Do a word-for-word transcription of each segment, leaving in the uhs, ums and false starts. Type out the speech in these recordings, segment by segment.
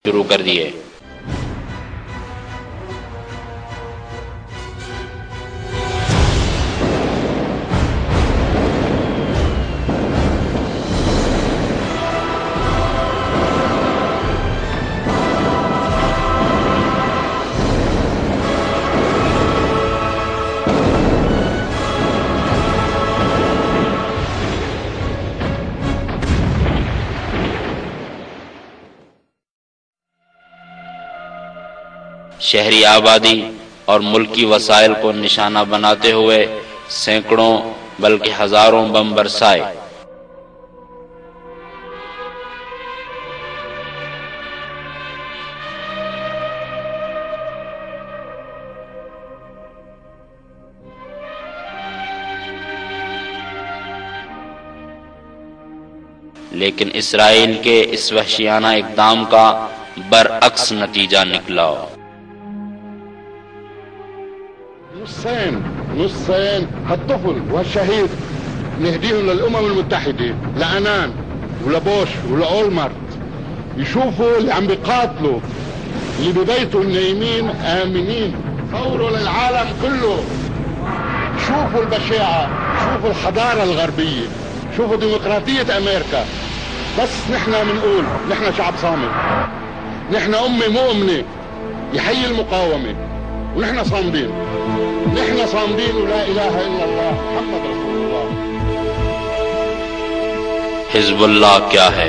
شروع کر دیے۔ شہری آبادی اور ملکی وسائل کو نشانہ بناتے ہوئے سینکڑوں بلکہ ہزاروں بم برسائے۔ لیکن اسرائیل کے اس وحشیانہ اقدام کا برعکس نتیجہ نکلا۔ نصين نصين هالطفل والشهيد نهديهم للأمم المتحدة لأنان ولبوش ولأولمرت يشوفوا اللي عم بيقاتلوا اللي ببيتهم نايمين آمنين، ثوروا للعالم كله، شوفوا البشاعة، شوفوا الحضارة الغربية، شوفوا ديمقراطية أمريكا. بس نحن بنقول نحن شعب صامت، نحن أمة مؤمنة يحيي المقاومة، ونحن صامدين، نحن صامدين ولا إله إلا الله محمد رسول الله۔ حزب اللہ کیا ہے؟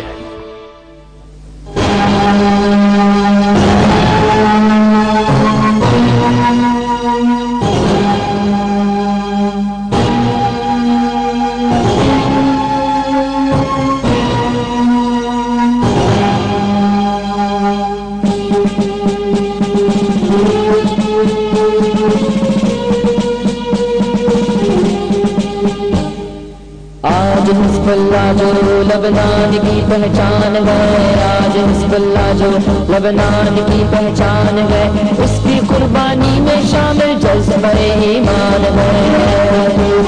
حزب اللہ جو لبنان کی پہچان ہے، آج حزب اللہ جو لبنان کی پہچان ہے، اس کی قربانی میں شامل جذبہ ایمان ہے۔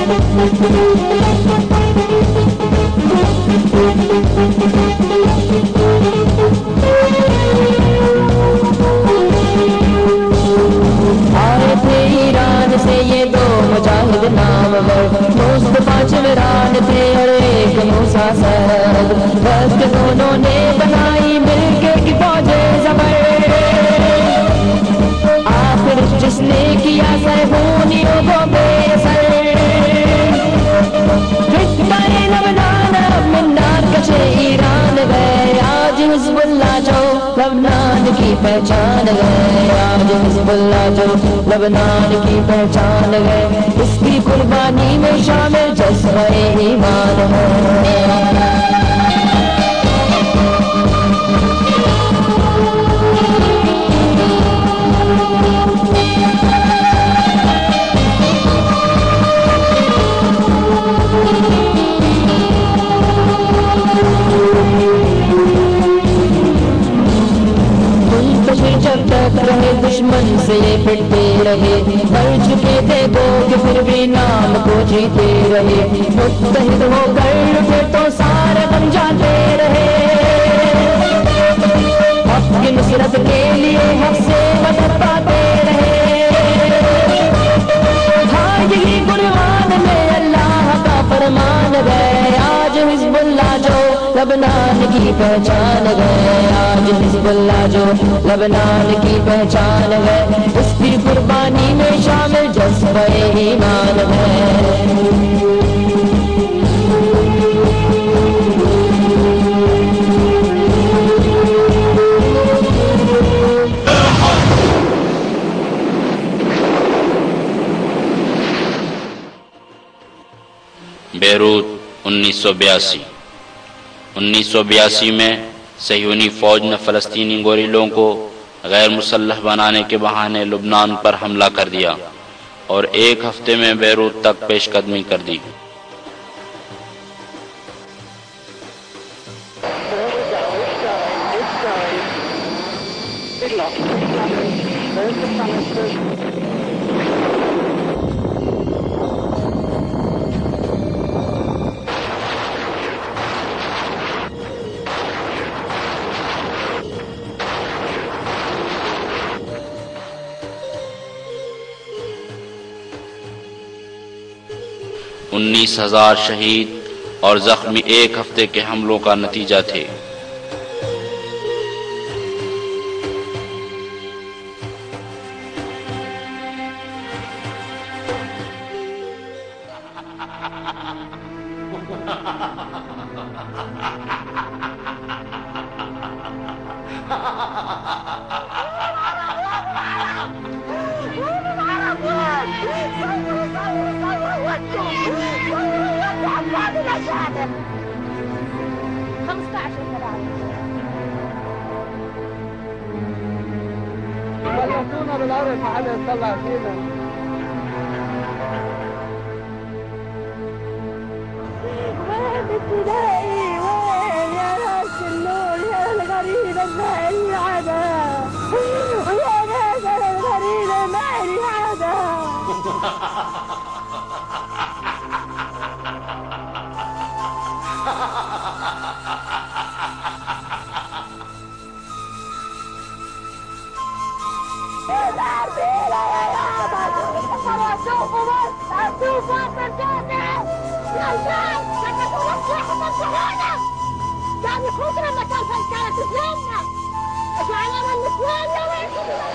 آئے تھے ایران سے یہ دو مجاہد نامور، دوست پانچویں تھے اور ایک موسیٰ سرد، بس دونوں نے بنائی مل کے کی فوج زبر، آخر جس نے کیا صہیونیوں کو بے سر، خطۂ لبنان اب منار کشے ایران گئے، آج حزب اللہ جو لبنان کی پہچان ہے، آج حزب اللہ جو لبنان کی پہچان ہے، اس کی قربانی میں شامل جذبہ ایمان ہے۔ جب تک رہے دشمن سے پٹتے رہے، مر چکے تھے دو کہ پھر بھی نام کو جیتے رہے، متحد ہو کر پھر تو سارے بن جاتے رہے، حق کی نصرت کے لیے حق سے مدد پاتے رہے، ہاں یہی قرآن میں اللہ کا فرمان ہے، آج حزب اللہ جو لبنان کی پہچان ہے، آج حزب اللہ جو لبنان کی پہچان ہے، اس کی قربانی میں شامل جذبہ ایمان ہے۔ بیروت انیس سو بیاسی انیس سو بیاسی میں صہیونی فوج نے فلسطینی گوریلوں کو غیر مسلح بنانے کے بہانے لبنان پر حملہ کر دیا اور ایک ہفتے میں بیروت تک پیش قدمی کر دی۔ उन्नीस हजार शहीद और जख्मी एक हफ्ते के हमलों का नतीजा थे। بلشونا بالعرف على يطلع فينا. وين ابتدائي وين يا ناس النور يا الغريب المائل العدا ويا ناس الغريب المائل العدا. شوفوا بس شوفوا فرجاتي يا شباب سكتوا نصيحة الشهادة كان يخوض لما كان كانت اسلامنا اجعلنا النسوان يا ويل.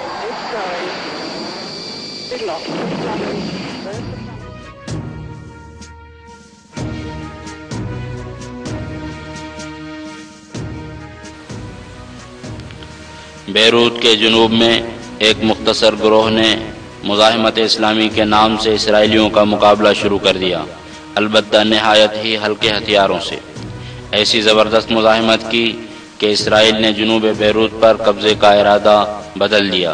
बेरूत के जुनूब में एक मुख्तसर ग्रोह ने मुज़ाहिमत इस्लामी के नाम से इसराइलियों का मुकाबला शुरू कर दिया, अलबत्ता नहायत ही हल्के हथियारों से। ऐसी ज़बरदस्त मुज़ाहिमत की कि इसराइल ने जुनूब बेरूत पर कब्ज़े का इरादा बदल दिया।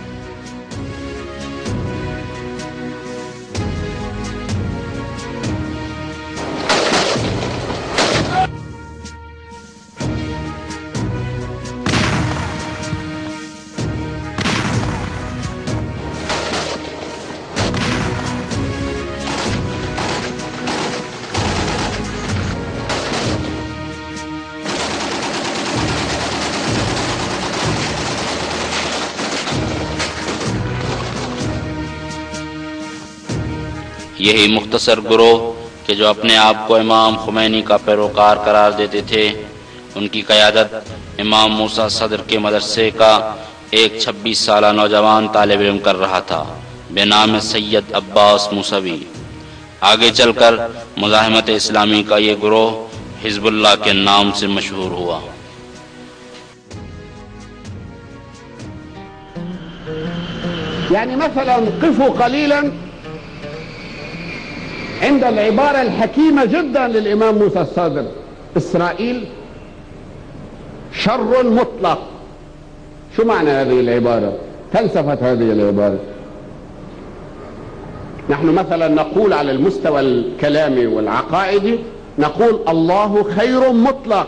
यही मुख्तसर ग्रोह के जो अपने आप को इमाम खुमैनी का पैरोकार करार देते थे, उनकी क़यादत इमाम मूसा सदर के मदरसे का एक छब्बीस साला नौजवान तालिब इल्म कर रहा था बेनाम सैयद अब्बास मूसवी। आगे चलकर मुज़ाहिमत इस्लामी का ये ग्रोह हिज़्बुल्लाह के नाम से मशहूर हुआ। يعني مثلا قفوا قليلا عند العبارة الحكيمة جدا للإمام موسى الصدر: إسرائيل شر مطلق. شو معنى هذه العبارة؟ فلسفة هذه العبارة. نحن مثلا نقول على المستوى الكلامي والعقائدي نقول الله خير مطلق،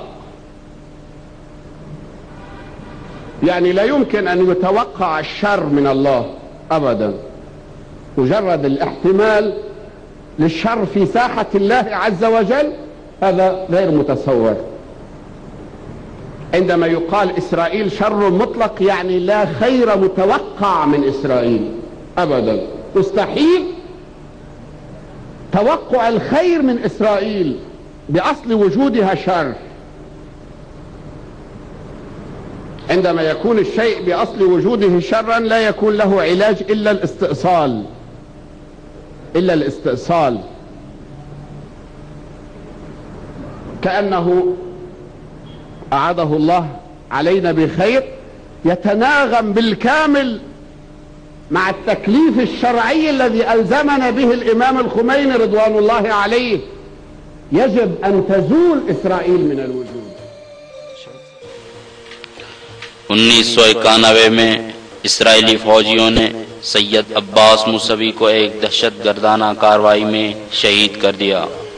يعني لا يمكن أن يتوقع الشر من الله أبدا. مجرد الاحتمال للشر في ساحة الله عز وجل هذا غير متصور. عندما يقال إسرائيل شر مطلق يعني لا خير متوقع من إسرائيل أبدا، مستحيل توقع الخير من إسرائيل بأصل وجودها شر. عندما يكون الشيء بأصل وجوده شرا لا يكون له علاج إلا الاستئصال، إلا الاستئصال. كأنه أعاده الله علينا بخير يتناغم بالكامل مع التكليف الشرعي الذي ألزمنا به الإمام الخميني رضوان الله عليه. يجب أن تزول إسرائيل من الوجود. उन्नीस सौ इक्यानवे में इसराइली फौजियों ने सैयद अब्बास मूसवी को एक दहशत गर्दाना कार्रवाई में शहीद कर दिया।